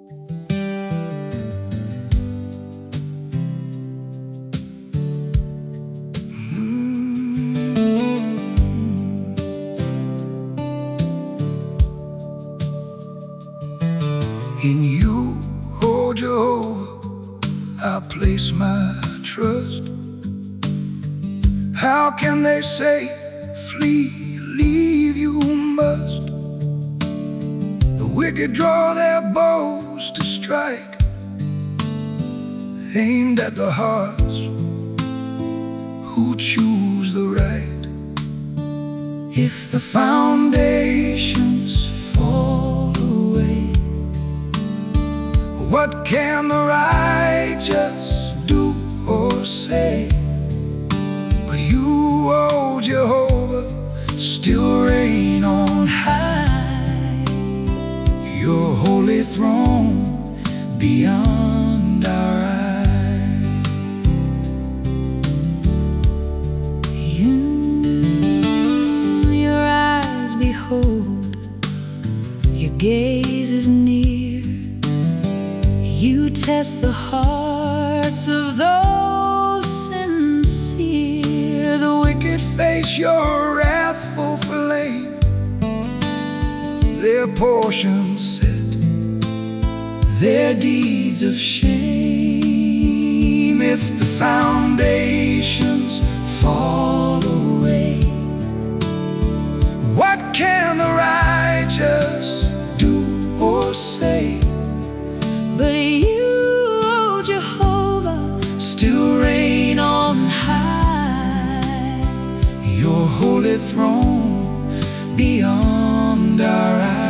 In you, oh Jehovah, I place my trust. How can they say, flee, leave, you must? The wicked draw their bows to strike, aimed at the hearts who choose the right. If the foundations fall away, what can the righteous do or say? But you, oh Jehovah, still reign on high. Your holy throne beyond our eyes. Your eyes behold, your gaze is near. You test the hearts of those sincere. The wicked face your wrathful flame, their portion set, their deeds of shame. If the foundations fall away, what can the righteous do or say? But you, oh Jehovah, still reign on high. Your holy throne beyond our eyes.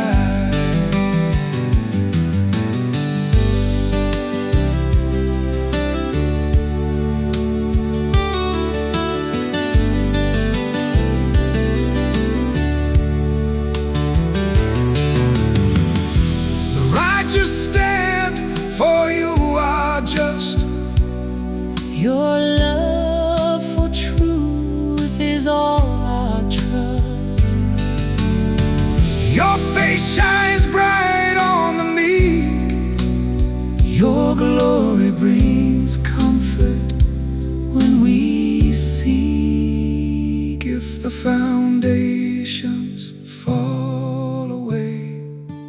The righteous stand, for you are just. your love for truth is all our trust. Your face shines bright on the meek. Your glory brings comfort when we seek. If the foundations fall away,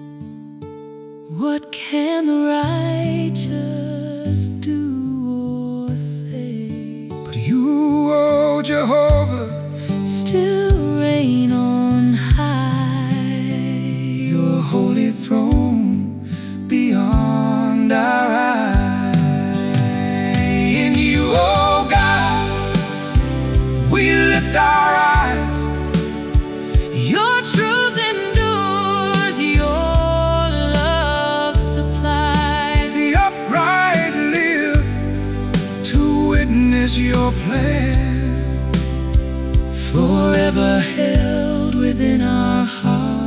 What can the righteous do or say? but you, oh Jehovah, Still reign on high. your holy throne beyond our eyes. In you, oh God, we lift our eyes. Your truth endures, your love supplies. The upright live to witness your plan, Forever held within our hearts.